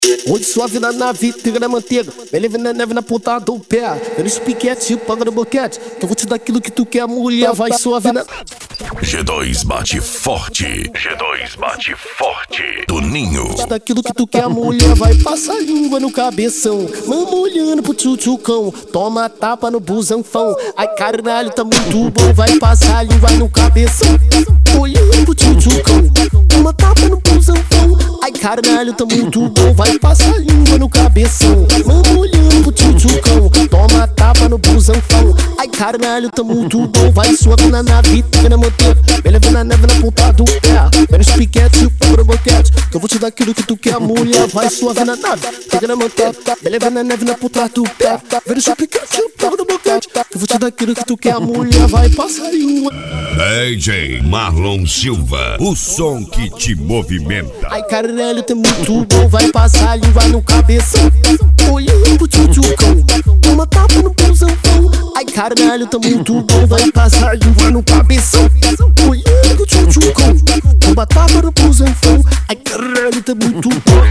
Hoje sua vida na vitrine na manteiga, me leve na neve na ponta do pé. Vendo os piquete, paga no boquete, que eu vou te dar aquilo que tu quer, mulher, vai suave na... G2 bate forte, G2 bate forte, Toninho. Daquilo que tu quer, mulher, vai passar língua no cabeção. Mama olhando pro tchutchucão, toma tapa no busanfão. Ai caralho, tá muito bom, vai passar língua no cabeção. Olhando pro tchutchucão, toma tapa no busanfão. Ai caralho, tá muito bom, vai passar língua no cabeção. Mama olhando pro tchutchucão, toma tapa no busanfão. Ai caralho, tá muito bom, vai suave na nave, na manteiga, me leva na neve na ponta do pé. Vendo os piquete, paga no boquete, que eu vou te dar aquilo que tu quer, mulher, vai suave na nave, pega na manteiga, me leva na neve na ponta do pé. Vendo os piquete, paga no boquete, que eu vou te dar aquilo que tu quer, mulher, vai passar língua. DJ Marlon Silva, o som que te movimenta. Ai caralho, tá muito bom, vai passar língua no cabeção. Olhando pro tchutchucão, toma tapa no busanfão. Ai caralho, tá muito bom, vai passar língua no cabeção. Olhando pro tchutchucão, toma tapa no busanfão. Ai caralho, tá muito bom.